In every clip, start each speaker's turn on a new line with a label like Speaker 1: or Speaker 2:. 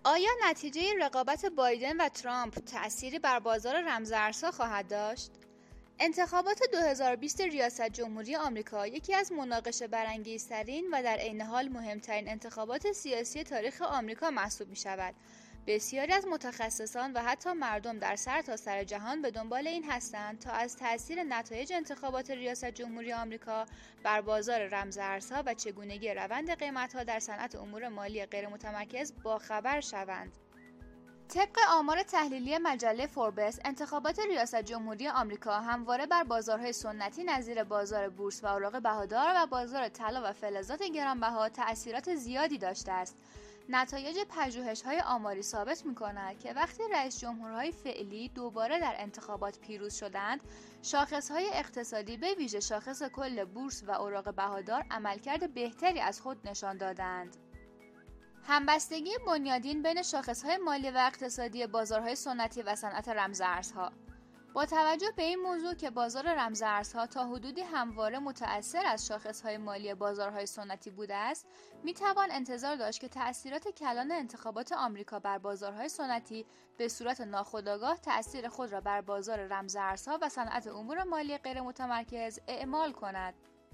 Speaker 1: آیا نتیجه رقابت بایدن و ترامپ تأثیری بر بازار رمزارزها خواهد داشت؟ انتخابات 2020 ریاست جمهوری آمریکا یکی از مناقشه برانگیزترین و در عین حال مهمترین انتخابات سیاسی تاریخ آمریکا محسوب می شود. بسیاری از متخصصان و حتی مردم در سرتاسر جهان به دنبال این هستند تا از تأثیر نتایج انتخابات ریاست جمهوری آمریکا بر بازار رمزارزها و چگونگی روند قیمت‌ها در صنعت امور مالی غیرمتمرکز باخبر شوند. طبق آمار تحلیلی مجله فوربس، انتخابات ریاست جمهوری آمریکا همواره بر بازارهای سنتی نظیر بازار بورس و اوراق بهادار و بازار طلا و فلزات گرانبها تأثیرات زیادی داشته است. نتایج پژوهش‌های آماری ثابت می‌کند که وقتی رئیس جمهورهای فعلی دوباره در انتخابات پیروز شدند، شاخص‌های اقتصادی به ویژه شاخص کل بورس و اوراق بهادار عملکرد بهتری از خود نشان دادند. همبستگی بنیادین بین شاخص‌های مالی و اقتصادی بازارهای سنتی و صنعت رمزارزها. با توجه به این موضوع که بازار رمزارزها تا حدودی همواره متأثر از شاخص‌های مالی بازارهای سنتی بوده است، می‌توان انتظار داشت که تأثیرات کلان انتخابات آمریکا بر بازارهای سنتی به صورت ناخودآگاه تأثیر خود را بر بازار رمزارزها و صنعت امور مالی غیرمتمرکز اعمال کند.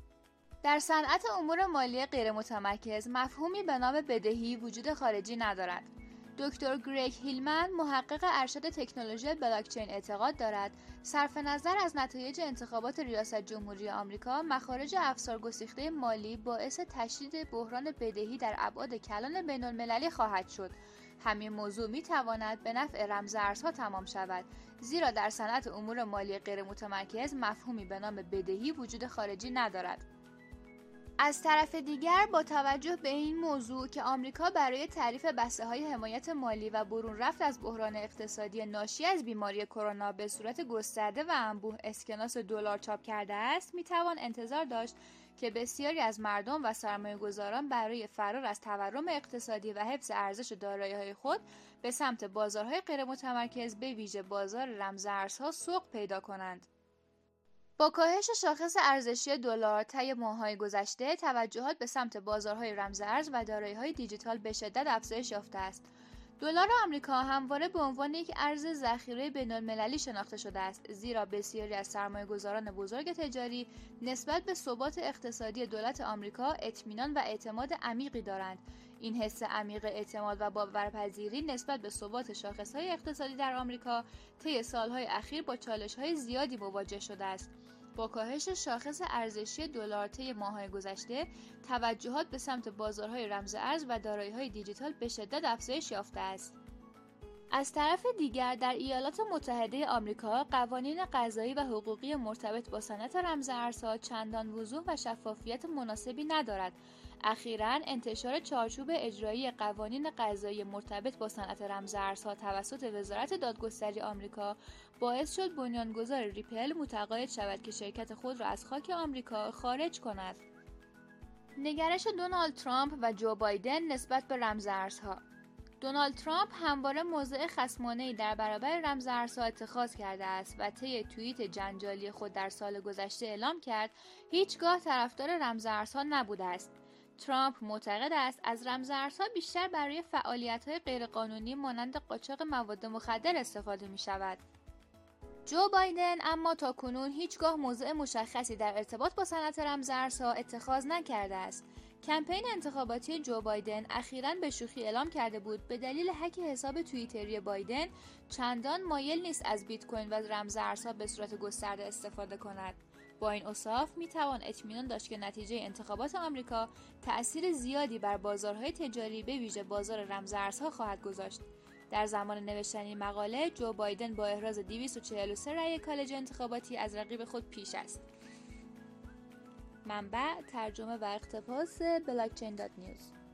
Speaker 1: در صنعت امور مالی غیرمتمرکز مفهومی به نام بدهی وجود خارجی ندارد. دکتر گریگ هیلمن، محقق ارشد تکنولوژی بلاکچین، اعتقاد دارد صرف نظر از نتایج انتخابات ریاست جمهوری آمریکا، مخارج افسارگسیخته مالی باعث تشدید بحران بدهی در ابعاد کلان بین‌المللی خواهد شد. همین موضوع می‌تواند به نفع رمزارزها تمام شود، زیرا در صنعت امور مالی غیرمتمرکز مفهومی به نام بدهی وجود خارجی ندارد. از طرف دیگر با توجه به این موضوع که آمریکا برای تعریف بسته‌های حمایت مالی و برون رفت از بحران اقتصادی ناشی از بیماری کرونا به صورت گسترده و انبوه اسکناس دلار چاپ کرده است، میتوان انتظار داشت که بسیاری از مردم و سرمایه‌گذاران برای فرار از تورم اقتصادی و حفظ ارزش دارایی‌های خود به سمت بازارهای غیرمتمرکز به ویژه بازار رمزارزها سوق پیدا کنند. با کاهش شاخص ارزشی دلار طی ماه‌های گذشته، توجهات به سمت بازارهای رمزارز و دارایی‌های دیجیتال به شدت افزایش یافته است. دلار آمریکا همواره به عنوان یک ارز ذخیره بین‌المللی شناخته شده است، زیرا بسیاری از سرمایه‌گذاران بزرگ تجاری نسبت به ثبات اقتصادی دولت آمریکا اطمینان و اعتماد عمیقی دارند. این حس عمیق اعتماد و باورپذیری نسبت به ثبات شاخص‌های اقتصادی در آمریکا طی سال‌های اخیر با چالش‌های زیادی مواجه شده است. با کاهش شاخص ارزشی دلار طی ماه‌های گذشته، توجهات به سمت بازارهای رمزارز و دارایی‌های دیجیتال به شدت افزایش یافته است. از طرف دیگر در ایالات متحده آمریکا، قوانین قضایی و حقوقی مرتبط با صنعت رمزارزها چندان وضوح و شفافیت مناسبی ندارد. اخیراً انتشار چارچوب اجرایی قوانین قضایی مرتبط با صنعت رمزارزها توسط وزارت دادگستری آمریکا باعث شد بنیانگذار ریپل متقاعد شود که شرکت خود را از خاک آمریکا خارج کند. نگرش دونالد ترامپ و جو بایدن نسبت به رمزارزها. دونالد ترامپ همواره موضع خصمانه‌ای در برابر رمزارزها اتخاذ کرده است و طی توییت جنجالی خود در سال گذشته اعلام کرد هیچگاه طرفدار رمزارزها نبوده است. ترامپ معتقد است از رمزارزها بیشتر برای فعالیت‌های غیرقانونی مانند قاچاق مواد مخدر استفاده می‌شود. جو بایدن اما تاکنون هیچگاه موضع مشخصی در ارتباط با صنعت رمزارزها اتخاذ نکرده است. کمپین انتخاباتی جو بایدن اخیراً به شوخی اعلام کرده بود به دلیل هک حساب توییتری بایدن چندان مایل نیست از بیت کوین و رمزارزها به صورت گسترده استفاده کند. با این اوصاف میتوان اطمینان داشت که نتیجه انتخابات آمریکا تأثیر زیادی بر بازارهای تجاری به ویژه بازار رمزارزها خواهد گذاشت. در زمان نوشتن این مقاله، جو بایدن با احراز 243 رأی کالج انتخاباتی از رقیب خود پیش است. منبع: ترجمه و اقتباس بلاکچین.نیوز